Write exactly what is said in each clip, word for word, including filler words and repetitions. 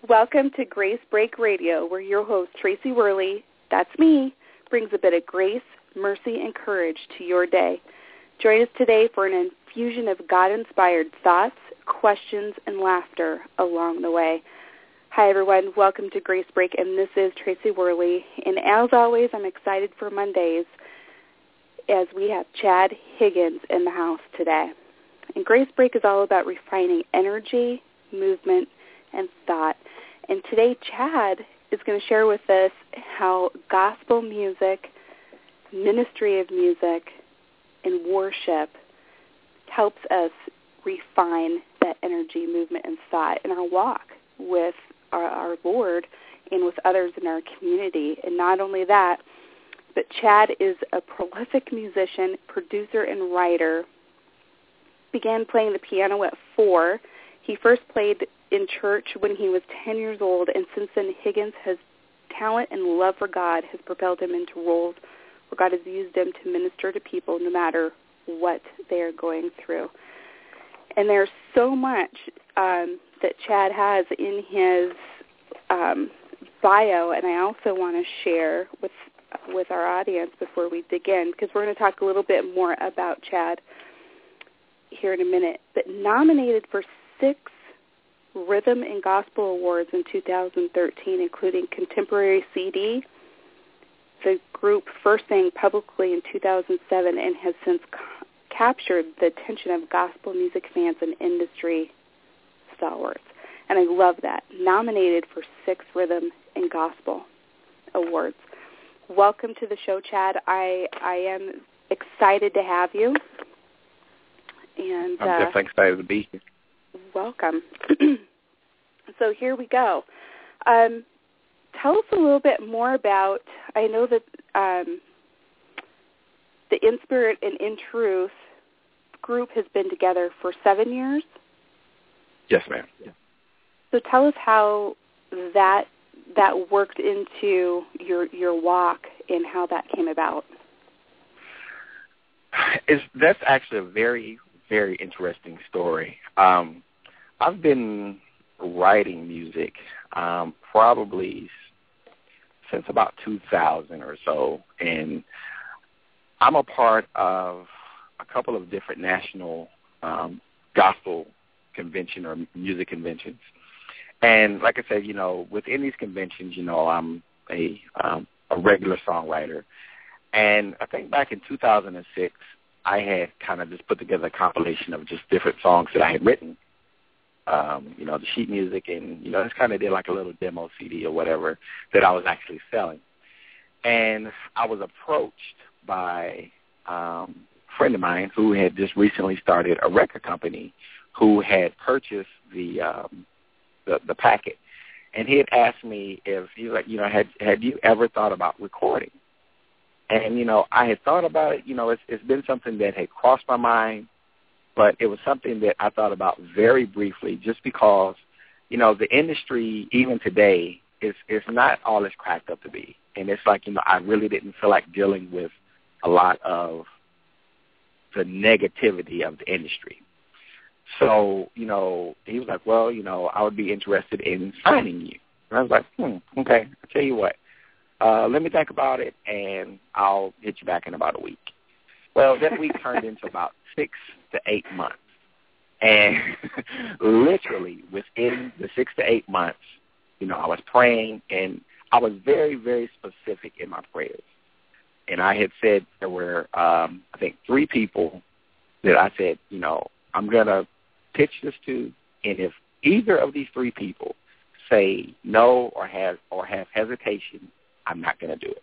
Welcome to Grace Break Radio, where your host, Tracy Worley, that's me, brings a bit of grace, mercy, and courage to your day. Join us today for an infusion of God-inspired thoughts, questions, and laughter along the way. Hi, everyone. Welcome to Grace Break, and this is Tracy Worley. And as always, I'm excited for Mondays as we have Chad Higgins in the house today. And Grace Break is all about refining energy, movement, and thought. And today, Chad is going to share with us how gospel music, ministry of music, and worship helps us refine that energy, movement, and thought in our walk with our, our Lord and with others in our community. And not only that, but Chad is a prolific musician, producer, and writer. Began playing the piano at four. He first played in church when he was ten years old, and since then Higgins has talent and love for God has propelled him into roles where God has used him to minister to people no matter what they are going through. And there's so much um, that Chad has in his um, bio, and I also want to share with with our audience before we dig in, because we're going to talk a little bit more about Chad here in a minute. But nominated for six Rhythm and Gospel Awards in two thousand thirteen, including Contemporary C D. The group first sang publicly in two thousand seven and has since ca- captured the attention of gospel music fans and industry stalwarts. And I love that. Nominated for six Rhythm and Gospel Awards. Welcome to the show, Chad. I, I am excited to have you. And I'm uh, definitely excited to be here. Welcome. So here we go. Um, tell us a little bit more about, I know that um, the In Spirit and In Truth group has been together for seven years. Yes, ma'am. Yeah. So tell us how that that worked into your your walk and how that came about. It's, that's actually a very, very interesting story. Um, I've been writing music um, probably since about two thousand or so, and I'm a part of a couple of different national um, gospel convention or music conventions. And like I said, you know, within these conventions, you know, I'm a um, a regular songwriter. And I think back in two thousand six, I had kind of just put together a compilation of just different songs that I had written, um, you know, the sheet music, and, you know, just kind of did like a little demo C D or whatever that I was actually selling. And I was approached by um, a friend of mine who had just recently started a record company who had purchased the um, the, the packet. And he had asked me if, he was like, you know, had, had you ever thought about recording? And, you know, I had thought about it. You know, it's, it's been something that had crossed my mind, but it was something that I thought about very briefly just because, you know, the industry, even today, is, is not all it's cracked up to be. And it's like, you know, I really didn't feel like dealing with a lot of the negativity of the industry. So, you know, he was like, well, you know, I would be interested in signing you. And I was like, hmm, okay, I'll tell you what. Uh, let me think about it, and I'll hit you back in about a week. Well, that week turned into about six to eight months. And literally within the six to eight months, you know, I was praying, and I was very, very specific in my prayers. And I had said there were, um, I think, three people that I said, you know, I'm going to pitch this to, and if either of these three people say no or have or have hesitation, I'm not going to do it.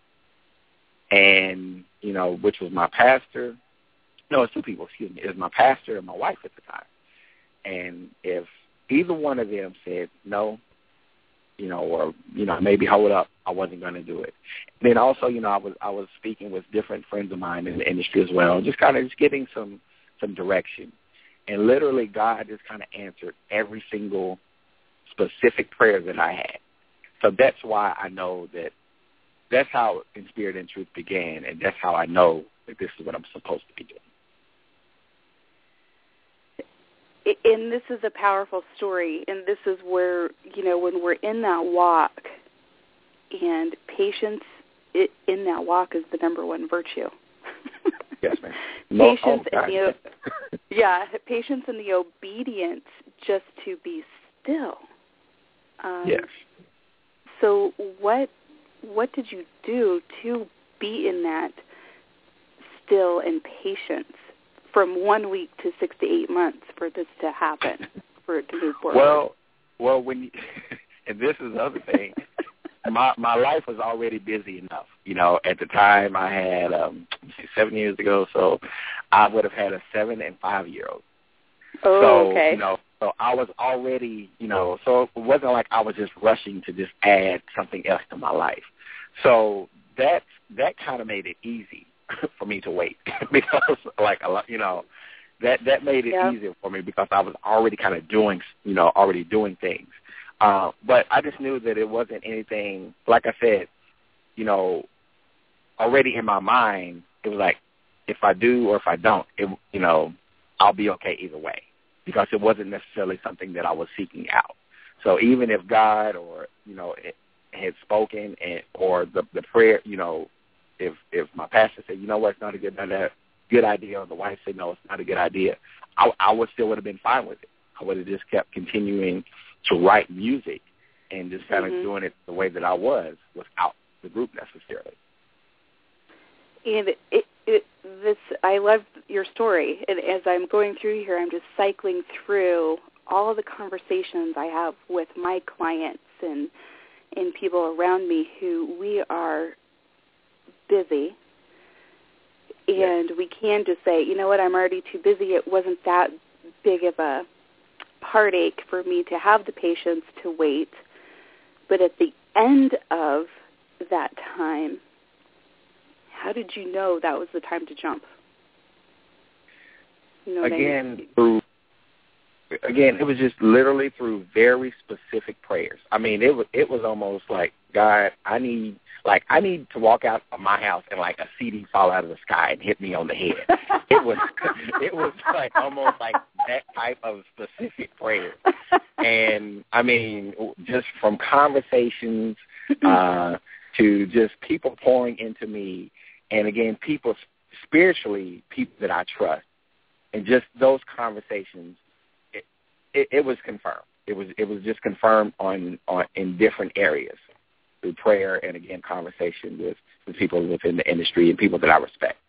And, you know, which was my pastor. No, it's two people, excuse me. It was my pastor and my wife at the time. And if either one of them said no, you know, or, you know, maybe hold up, I wasn't going to do it. And then also, you know, I was I was speaking with different friends of mine in the industry as well, just kind of just getting some, some direction. And literally God just kind of answered every single specific prayer that I had. So that's why I know that that's how In Spirit and Truth began, and that's how I know that this is what I'm supposed to be doing. and this is a powerful story, and this is where, you know, when we're in that walk, and patience in that walk is the number one virtue. Yes, ma'am. Patience oh, and the yeah, patience and the obedience just to be still. Um, yes. So what what did you do to be in that still and patience from one week to six to eight months for this to happen, for it to move forward? Well, well, when you, and this is the other thing. My my life was already busy enough. You know, at the time I had um, seven years ago, so I would have had a seven and five year old. Oh, so, okay. You know, so I was already, you know, so it wasn't like I was just rushing to just add something else to my life. So that that kind of made it easy for me to wait because, like a lot, you know, that that made it yeah. easier for me because I was already kind of doing, you know, already doing things. Uh, but I just knew that it wasn't anything, like I said, you know, already in my mind, it was like, if I do or if I don't, it, you know, I'll be okay either way because it wasn't necessarily something that I was seeking out. So even if God or, you know, it had spoken and, or the, the prayer, you know, if, if my pastor said, you know what, it's not a good, not a good idea, or the wife said, no, it's not a good idea, I, I would still would have been fine with it. I would have just kept continuing to write music and just kind of mm-hmm. doing it the way that I was without the group necessarily. And it, it, this, I love your story. And as I'm going through here, I'm just cycling through all of the conversations I have with my clients and and people around me who we are busy. And yes. we can just say, you know what, I'm already too busy. It wasn't that big of a heartache for me to have the patience to wait. But at the end of that time, how did you know that was the time to jump? You know again, I mean? through again, it was just literally through very specific prayers. I mean, it was it was almost like, God, I need like I need to walk out of my house and like a C D fall out of the sky and hit me on the head. It was it was like almost like that type of specific prayer. And I mean, just from conversations uh, to just people pouring into me, and again, people spiritually, people that I trust, and just those conversations. It, it, it was confirmed. It was it was just confirmed on, on in different areas through prayer and again conversation with, with people within the industry and people that I respect.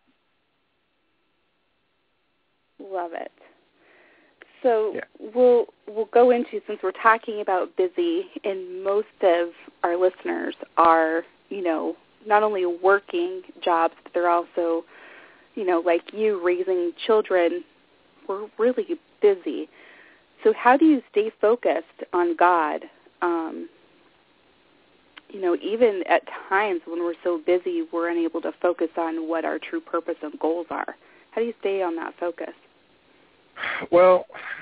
Love it. So yeah. we'll we'll go into, since we're talking about busy, and most of our listeners are, you know, not only working jobs, but they're also, you know, like you, raising children. We're really busy. So how do you stay focused on God? Um, you know, even at times when we're so busy, we're unable to focus on what our true purpose and goals are. How do you stay on that focus? Well,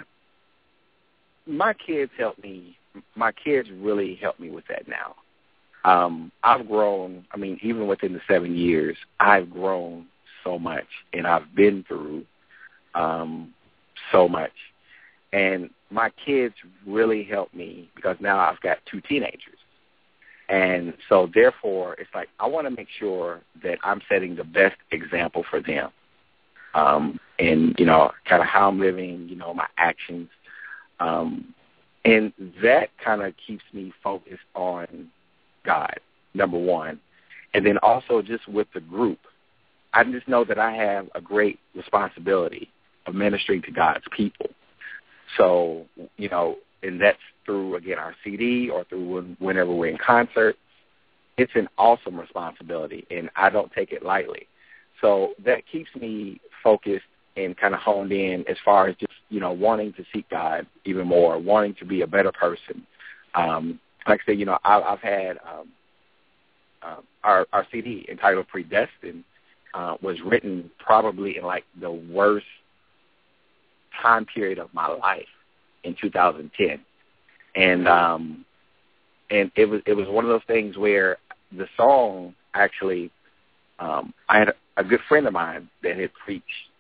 my kids help me. My kids really help me with that now. Um, I've grown, I mean, even within the seven years, I've grown so much, and I've been through um, so much. And my kids really help me because now I've got two teenagers. And so, therefore, it's like I want to make sure that I'm setting the best example for them. Um, and, you know, kind of how I'm living, you know, my actions. Um, and that kind of keeps me focused on God, number one. And then also just with the group, I just know that I have a great responsibility of ministering to God's people. So, you know, and that's through, again, our C D or through when, whenever we're in concert. It's an awesome responsibility, and I don't take it lightly. So that keeps me focused and kind of honed in as far as just, you know, wanting to seek God even more, wanting to be a better person. Um, like I said, you know, I, I've had um, uh, our, our C D entitled Predestined uh, was written probably in like the worst time period of my life in two thousand ten. And um, and it was it was one of those things where the song actually, um, I had a, a good friend of mine that had preached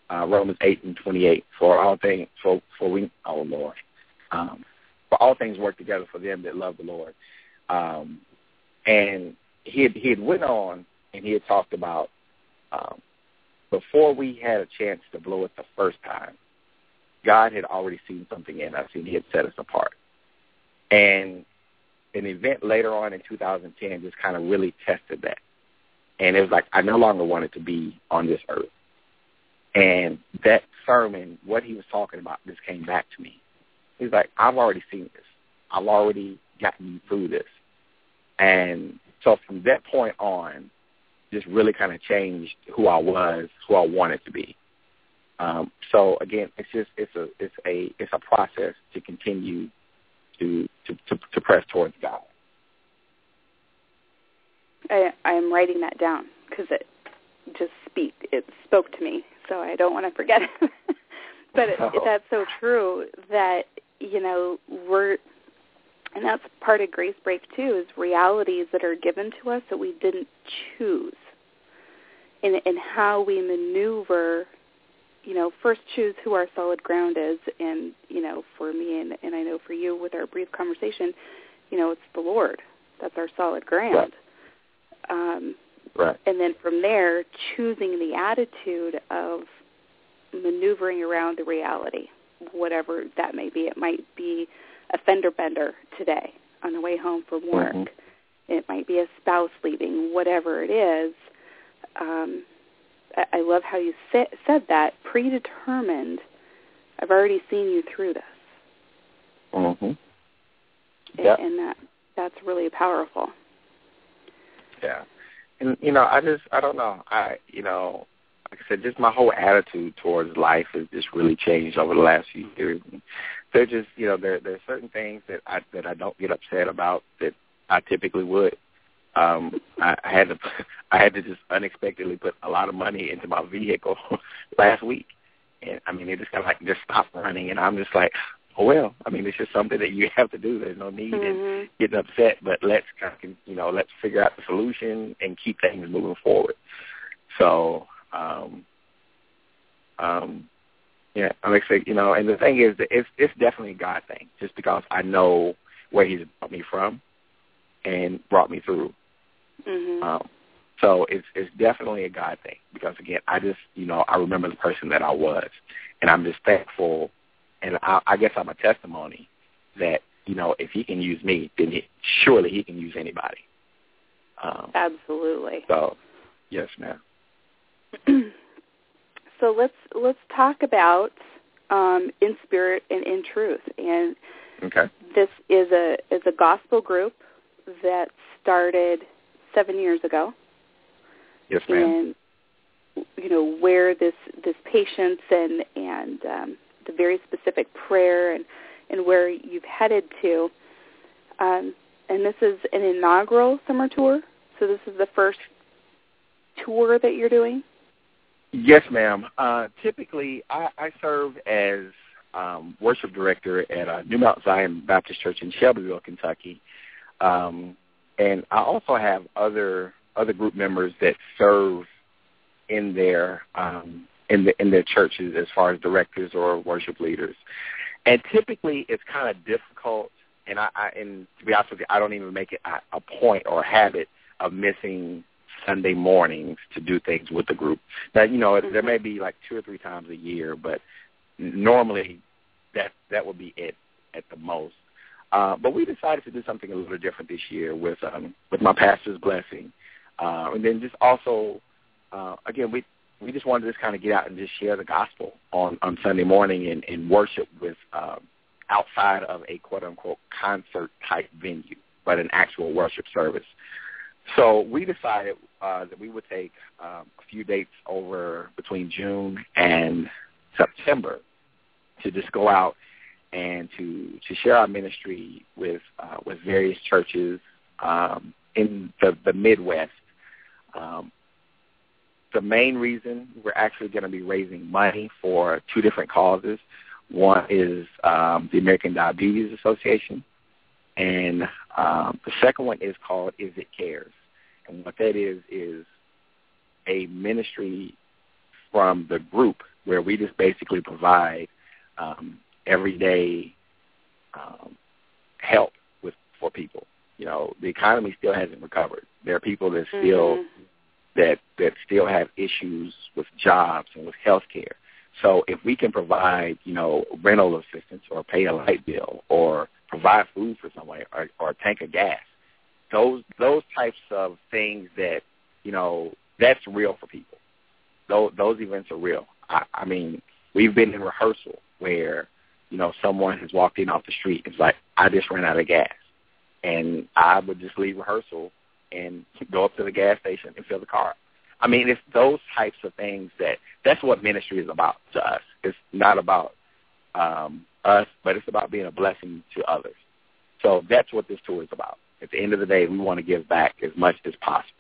uh, Romans eight and twenty-eight. For all things, for for we, oh Lord, um, for all things work together for them that love the Lord. Um, and he had, he had went on and he had talked about um, before we had a chance to blow it the first time, God had already seen something in us and he had set us apart. And an event later on in two thousand ten just kind of really tested that. And it was like, I no longer wanted to be on this earth. And that sermon, what he was talking about, just came back to me. He's like, I've already seen this. I've already gotten you through this. And so from that point on, just really kind of changed who I was, who I wanted to be. Um, so again, it's just it's a it's a it's a process to continue to to, to, to press towards God. I I'm writing that down because it just speak it spoke to me, so I don't want to forget it. But it, oh. that's so true that you know we're. And that's part of Grace Break, too, is realities that are given to us that we didn't choose. And, and how we maneuver, you know, first choose who our solid ground is. And, you know, for me and, and I know for you with our brief conversation, you know, it's the Lord. That's our solid ground. Right. Um, right. And then from there, choosing the attitude of maneuvering around the reality, whatever that may be. It might be a fender bender today on the way home from work. Mm-hmm. It might be a spouse leaving, whatever it is. Um, I, I love how you sa- said that, predetermined. I've already seen you through this. Mm-hmm. Yep. And, and that that's really powerful. Yeah. And, you know, I just, I don't know. I, you know, like I said, just my whole attitude towards life has just really changed over the last few years. They're just, you know, there there are certain things that I that I don't get upset about that I typically would. Um, I, I had to I had to just unexpectedly put a lot of money into my vehicle last week, and I mean it just kind of like just stopped running, and I'm just like, oh well, I mean it's just something that you have to do. There's no need mm-hmm. in getting upset, but let's kind of, you know let's figure out the solution and keep things moving forward. So. Um, um, yeah, I'm excited, you know, and the thing is that it's, it's definitely a God thing, just because I know where he's brought me from and brought me through. Mm-hmm. Um, so it's, it's definitely a God thing because, again, I just, you know, I remember the person that I was, and I'm just thankful, and I, I guess I'm a testimony that, you know, if he can use me, then he, surely he can use anybody. Um, Absolutely. So, yes, ma'am. So let's let's talk about um, In Spirit and In Truth. And okay. This is a is a gospel group that started seven years ago. Yes, ma'am. And you know where this this patience and and um, the very specific prayer and, and where you've headed to. Um, and this is an inaugural summer tour. So this is the first tour that you're doing? Yes, ma'am. Uh, typically, I, I serve as um, worship director at uh, New Mount Zion Baptist Church in Shelbyville, Kentucky, um, and I also have other other group members that serve in their um, in the in their churches as far as directors or worship leaders. And typically, it's kind of difficult. And I, I and to be honest with you, I don't even make it a, a point or a habit of missing Sunday mornings to do things with the group. Now, you know, mm-hmm. there may be like two or three times a year, but normally that that would be it at the most. Uh, but we decided to do something a little different this year with um, with my pastor's blessing, uh, and then just also, uh, again, we we just wanted to just kind of get out and just share the gospel on, on Sunday morning and, and worship with um, outside of a quote unquote concert type venue, but an actual worship service. So we decided uh, that we would take um, a few dates over between June and September to just go out and to, to share our ministry with uh, with various churches um, in the, the Midwest. Um, the main reason we're actually going to be raising money for two different causes. One is um, the American Diabetes Association, and um, the second one is called Is It Cares. And what that is is a ministry from the group where we just basically provide um, everyday um, help with for people. You know, the economy still hasn't recovered. There are people that still mm-hmm. that that still have issues with jobs and with health care. So if we can provide, you know, rental assistance or pay a light bill or provide food for someone or, or a tank of gas, those those types of things that, you know, that's real for people. Those, those events are real. I, I mean, we've been in rehearsal where, you know, someone has walked in off the street. It's like, I just ran out of gas. And I would just leave rehearsal and go up to the gas station and fill the car up. I mean, it's those types of things that that's what ministry is about to us. It's not about um, us, but it's about being a blessing to others. So that's what this tour is about. At the end of the day, we want to give back as much as possible.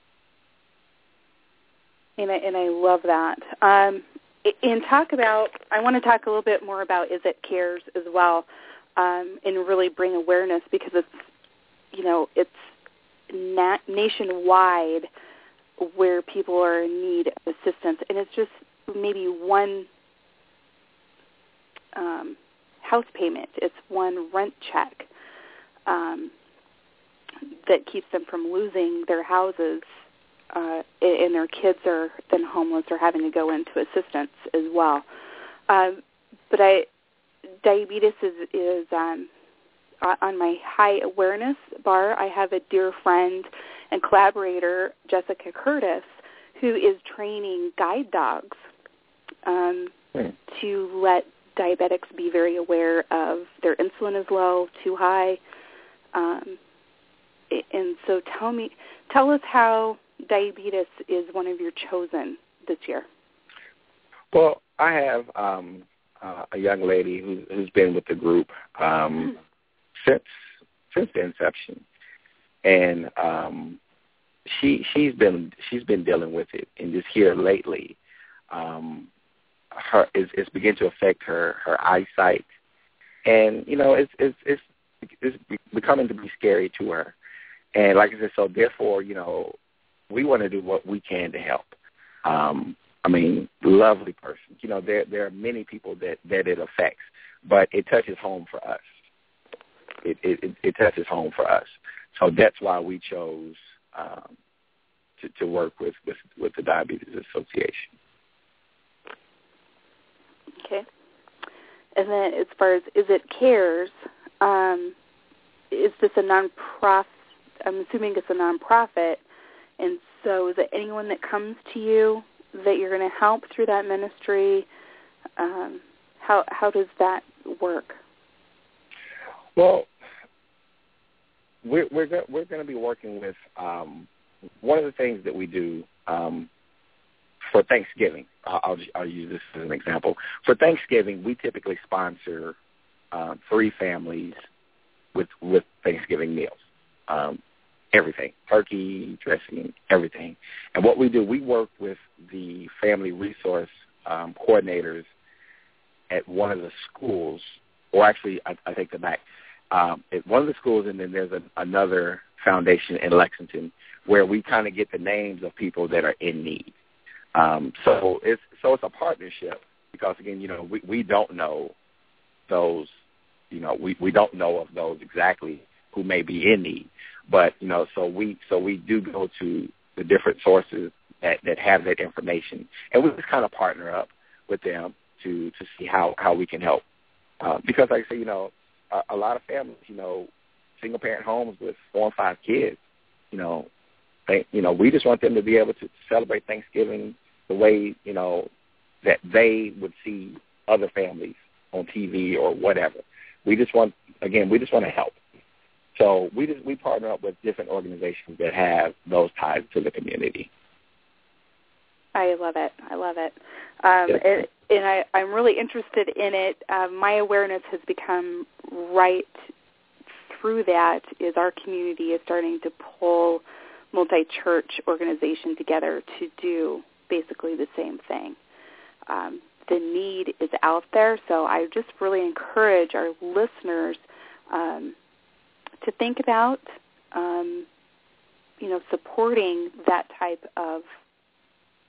And I, and I love that. Um, and talk about, I want to talk a little bit more about Is It Cares as well, um, and really bring awareness because it's, you know, it's na- nationwide where people are in need of assistance. And it's just maybe one um, house payment. It's one rent check um, that keeps them from losing their houses, uh, and their kids are then homeless or having to go into assistance as well. Um, but I, diabetes is, is um, on my high awareness bar. I have a dear friend and collaborator, Jessica Curtis, who is training guide dogs um, mm. to let diabetics be very aware of their insulin is low, too high. Um, and so tell me, tell us how diabetes is one of your chosen this year. Well, I have um, uh, a young lady who, who's been with the group um, since since the inception, and um, she she's been she's been dealing with it, and just here lately, um, her it's, it's beginning to affect her her eyesight, and you know it's it's it's it's becoming to be scary to her, and like I said, so therefore you know we want to do what we can to help. Um, I mean, lovely person. You know, there there are many people that, that it affects, but it touches home for us. It, it it touches home for us. So that's why we chose um, to, to work with, with, with the Diabetes Association. Okay. And then as far as Is It Cares, um, is this a nonprofit? I'm assuming it's a nonprofit. And so is it anyone that comes to you that you're going to help through that ministry? Um, how how does that work? Well, we're we're go- we're going to be working with um, one of the things that we do um, for Thanksgiving. I'll, I'll I'll use this as an example. For Thanksgiving, we typically sponsor uh, three families with with Thanksgiving meals. Um, everything, turkey, dressing, everything. And what we do, we work with the family resource um, coordinators at one of the schools, or actually, I, I take that back, um, at one of the schools, and then there's a, another foundation in Lexington where we kind of get the names of people that are in need. Um, so it's so it's a partnership because, again, you know, we, we don't know those, you know, we, we don't know of those exactly who may be in need. But, you know, so we so we do go to the different sources that, that have that information, and we just kind of partner up with them to, to see how, how we can help. Uh, because, like I say, you know, a, a lot of families, you know, single-parent homes with four and five kids, you know, they, you know, we just want them to be able to celebrate Thanksgiving the way, you know, that they would see other families on T V or whatever. We just want, again, we just want to help. So we just we partner up with different organizations that have those ties to the community. I love it. I love it. Um, yes. it and I, I'm really interested in it. Uh, my awareness has become right through that is our community is starting to pull multi-church organizations together to do basically the same thing. Um, the need is out there, so I just really encourage our listeners um, to think about, um, you know, supporting that type of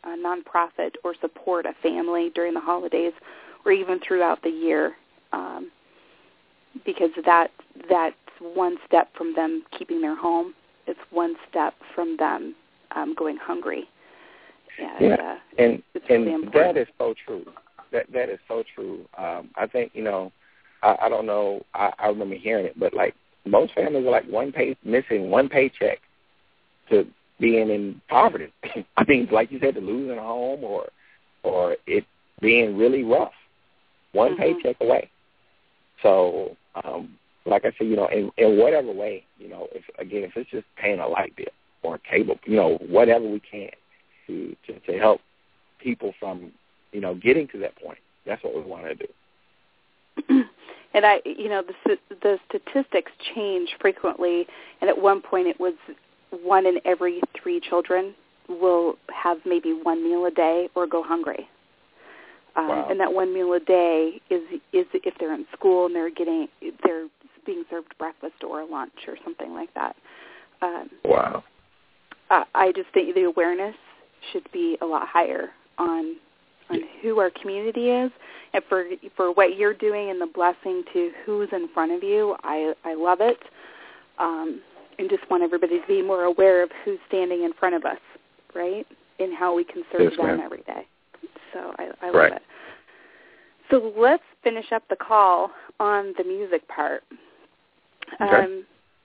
a nonprofit or support a family during the holidays or even throughout the year, um, because that that's one step from them keeping their home. It's one step from them um, going hungry. And, yeah, uh, and, it's and really important. that is so true. That That is so true. Um, I think, you know, I, I don't know, I, I remember hearing it, but, like, most families are, like, one pay, missing one paycheck to being in poverty. I mean, like you said, to losing a home or or it being really rough. One mm-hmm. paycheck away. So, um, like I said, you know, in, in whatever way, you know, if again, if it's just paying a light bill or cable, you know, whatever we can to, to, to help people from, you know, getting to that point, that's what we want to do. And I, you know, the the statistics change frequently, and at one point it was one in every three children will have maybe one meal a day or go hungry. Um, wow. And that one meal a day is is if they're in school and they're getting they're being served breakfast or lunch or something like that. Um, wow. I, I just think the awareness should be a lot higher on on who our community is, and for for what you're doing and the blessing to who's in front of you. I I love it, um, and just want everybody to be more aware of who's standing in front of us, right, and how we can serve yes, them ma'am. every day. So I, I love right. it. So let's finish up the call on the music part. Okay. Um,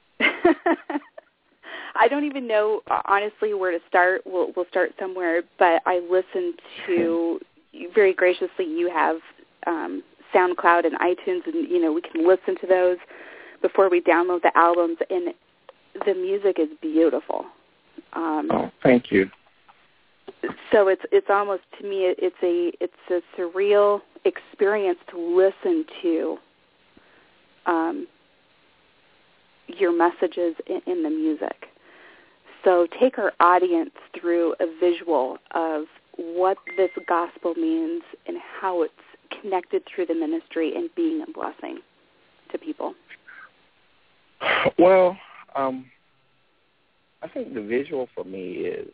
I don't even know, honestly, where to start. We'll, we'll start somewhere, but I listened to, very graciously, you have um, SoundCloud and iTunes, and, you know, we can listen to those before we download the albums, and the music is beautiful. Um, oh, thank you. So it's it's almost, to me, it's a it's a surreal experience to listen to um, your messages in, in the music. So take our audience through a visual of what this gospel means and how it's connected through the ministry and being a blessing to people. Well, um, I think the visual for me is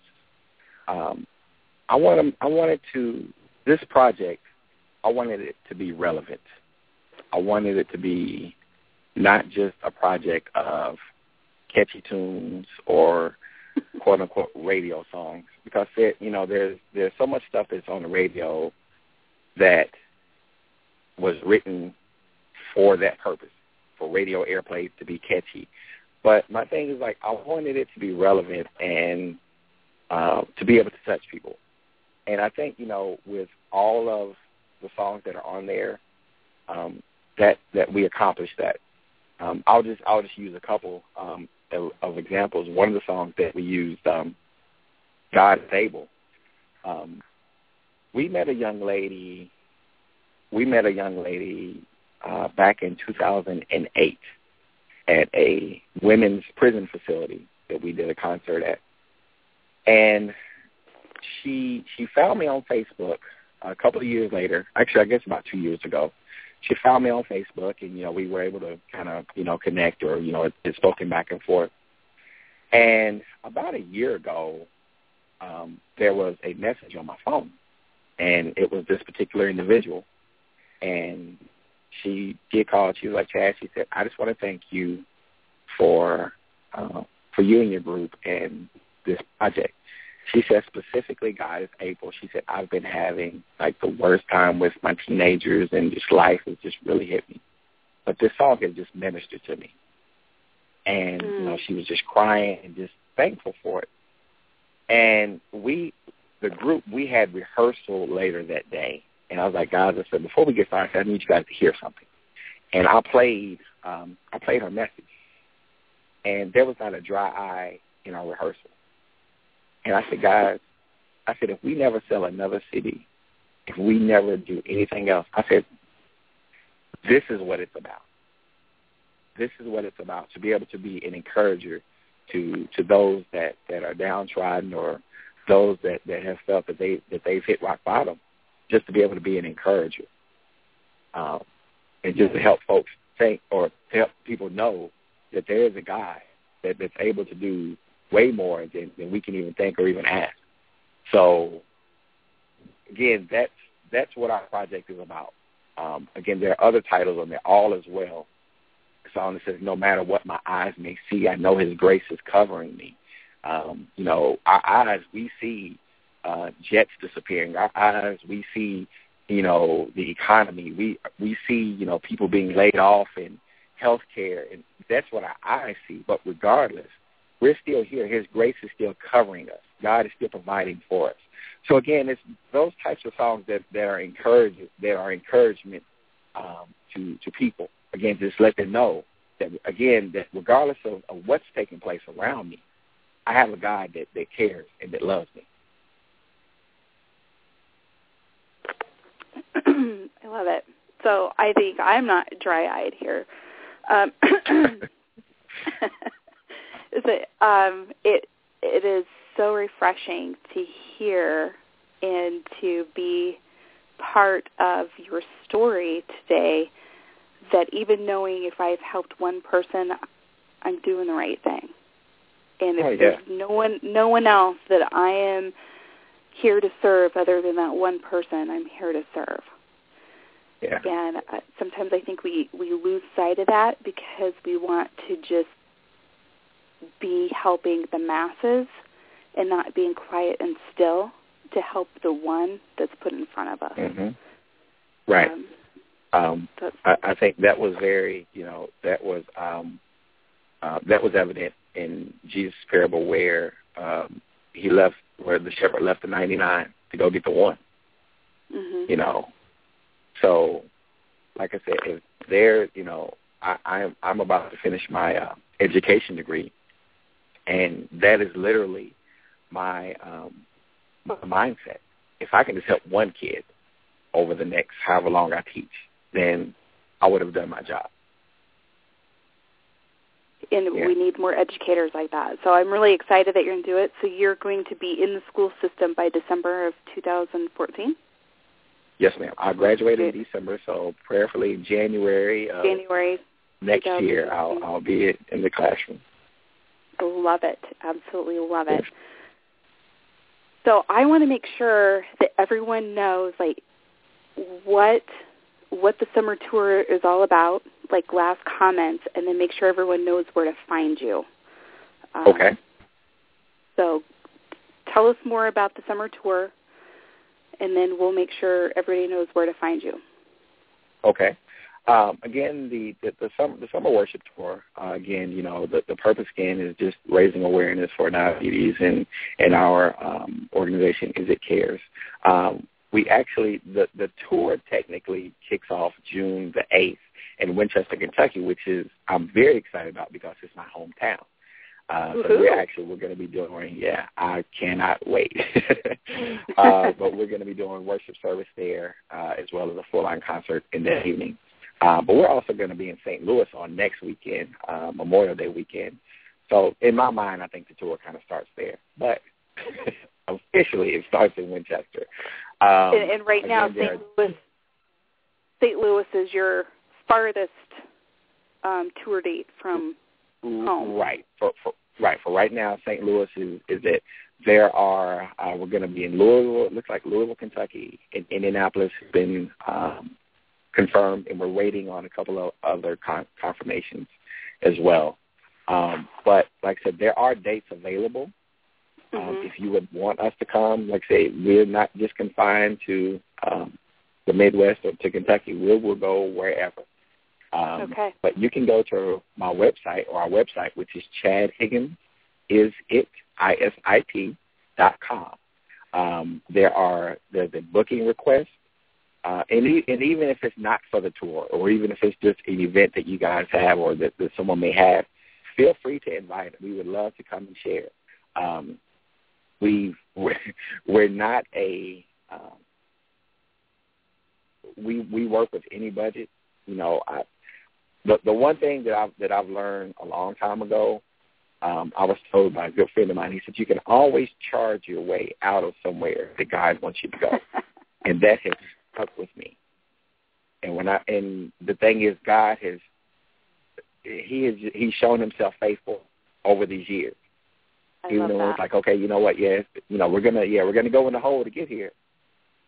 um, I want I wanted to this project. I wanted it to be relevant. I wanted it to be not just a project of catchy tunes or quote unquote radio songs, because it, you know there's there's so much stuff that's on the radio that was written for that purpose, for radio airplay to be catchy. But my thing is, like, I wanted it to be relevant and uh, to be able to touch people. And I think, you know, with all of the songs that are on there, um, that that we accomplished that. Um, I'll just I'll just use a couple um, of, of examples. One of the songs that we used, um, "God is Able." Um, we met a young lady. We met a young lady uh, back in two thousand eight at a women's prison facility that we did a concert at, and she she found me on Facebook a couple of years later. Actually, I guess about two years ago. She found me on Facebook, and, you know, we were able to kind of, you know, connect, or, you know, it, it's spoken back and forth. And about a year ago, um, there was a message on my phone, and it was this particular individual. And she did call. She was like, Chad, she said, I just want to thank you for uh, for you and your group and this project. She said specifically, God is able. She said, I've been having, like, the worst time with my teenagers, and just life has just really hit me. But this song has just ministered to me. And, mm. you know, she was just crying and just thankful for it. And we, the group, we had rehearsal later that day. And I was like, guys, I said, before we get started, I need you guys to hear something. And I played, um, I played her message. And there was not a dry eye in our rehearsal. And I said, guys, I said, if we never sell another C D, if we never do anything else, I said, this is what it's about. This is what it's about, to be able to be an encourager to to those that, that are downtrodden, or those that, that have felt that, they, that they've hit rock bottom, just to be able to be an encourager, um, and just to help folks think, or to help people know that there is a God that, that's able to do way more than, than we can even think or even ask. So again, that's that's what our project is about. Um, again, there are other titles on there, All Is Well. The song that says, no matter what my eyes may see, I know his grace is covering me. Um, you know, our eyes, we see uh, jets disappearing. Our eyes, we see, you know, the economy. We we see, you know, people being laid off in healthcare, and that's what our eyes see. But regardless, we're still here. His grace is still covering us. God is still providing for us. So again, it's those types of songs that, that are encourage that are encouragement um, to to people. Again, just let them know that again that regardless of, of what's taking place around me, I have a God that, that cares and that loves me. I love it. So I think I'm not dry-eyed here. Um, is it, um, it it is so refreshing to hear and to be part of your story today, that even knowing if I've helped one person, I'm doing the right thing. And if oh, yeah. there's no one, no one else that I am here to serve other than that one person, I'm here to serve. Yeah. And uh, sometimes I think we, we lose sight of that because we want to just be helping the masses and not being quiet and still to help the one that's put in front of us. Mm-hmm. Right. Um, um, I, I think that was very, you know, that was um, uh, that was evident in Jesus' parable where um, he left, where the shepherd left the ninety-nine to go get the one. Mm-hmm. You know, so like I said, if there, you know, I, I'm I'm about to finish my uh, education degree, and that is literally my um, my mindset. If I can just help one kid over the next however long I teach, then I would have done my job. And yeah. we need more educators like that. So I'm really excited that you're going to do it. So you're going to be in the school system by December of two thousand fourteen? Yes, ma'am. I graduated in December, so prayerfully in January of January next year I'll, I'll be in the classroom. Love it. Absolutely love it. Yes. So I want to make sure that everyone knows, like, what what the summer tour is all about, like last comments, and then make sure everyone knows where to find you. Um, okay. So tell us more about the summer tour, and then we'll make sure everybody knows where to find you. Okay. Um, again, the, the, the, summer, the summer worship tour, uh, again, you know, the, the purpose, again, is just raising awareness for diabetes, and, and our um, organization Is It Cares. Um, we actually, the, the tour technically kicks off June the eighth in Winchester, Kentucky, which is, I'm very excited about because it's my hometown. Uh, so we're actually, we're going to be doing, yeah, I cannot wait. uh, but we're going to be doing worship service there uh, as well as a full-line concert in the evening. Uh, but we're also going to be in Saint Louis on next weekend, uh, Memorial Day weekend. So in my mind, I think the tour kind of starts there. But officially, it starts in Winchester. Um, and, and right now, Saint Louis, Saint Louis is your farthest um, tour date from home. Right. For, for, right. For right now, Saint Louis is, is it. There are, uh, we're going to be in Louisville, it looks like Louisville, Kentucky. In Indianapolis has been um, confirmed, and we're waiting on a couple of other con- confirmations as well. Um, but like I said, there are dates available. Um, mm-hmm. If you would want us to come, like I say, we're not just confined to um, the Midwest or to Kentucky. We will go wherever. Um, okay. But you can go to my website or our website, which is Chad Higgins, is it, I S I T, dot com. Um, there are there's a booking request. Uh, and, e- and even if it's not for the tour, or even if it's just an event that you guys have or that, that someone may have, feel free to invite. We would love to come and share. Um, we've, we're, we're not a um, we we work with any budget. You know, I, the the one thing that I've that I've learned a long time ago, um, I was told by a good friend of mine. He said you can always charge your way out of somewhere that God wants you to go, and that has stuck with me. And when I and the thing is, God has he has he's shown himself faithful over these years. I Even love though that. it's like, okay, you know what, yes, you know, we're gonna yeah, we're gonna go in the hole to get here.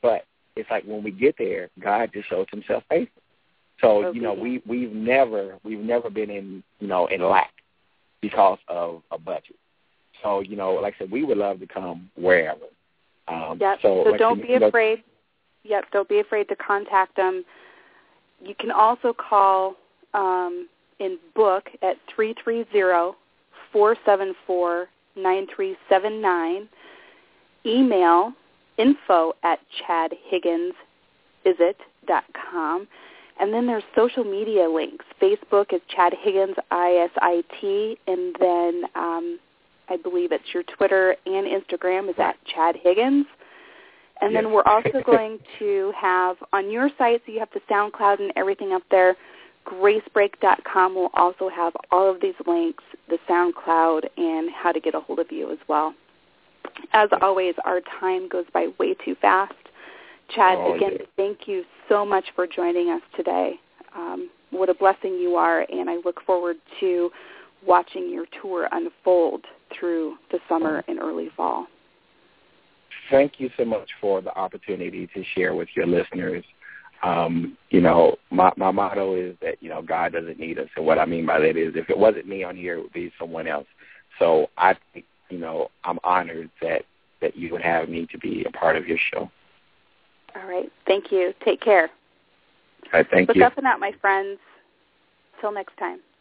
But it's like when we get there, God just shows himself faithful. So, you know, we, we've never we've never been in, you know, in lack because of a budget. So, you know, like I said, we would love to come wherever. Um, yep. So, so like don't you, be you know, afraid. Yep, don't be afraid to contact them. You can also call um, and book at three three zero, four seven four, nine three seven nine. Email info at chad higgins is it dot com. And then there's social media links. Facebook is Chad Higgins, I S I T, and then um, I believe it's your Twitter and Instagram is at Chad Higgins. And yes. then we're also going to have on your site, so you have the SoundCloud and everything up there, grace break dot com will also have all of these links, the SoundCloud, and how to get a hold of you as well. As always, our time goes by way too fast. Chad, oh, again, yeah. thank you so much for joining us today. Um, what a blessing you are, and I look forward to watching your tour unfold through the summer and early fall. Thank you so much for the opportunity to share with your listeners. Um, you know, my, my motto is that, you know, God doesn't need us. And what I mean by that is if it wasn't me on here, it would be someone else. So I think, you know, I'm honored that, that you would have me to be a part of your show. All right. Thank you. Take care. All right, thank Look you. up and out, my friends. Till next time.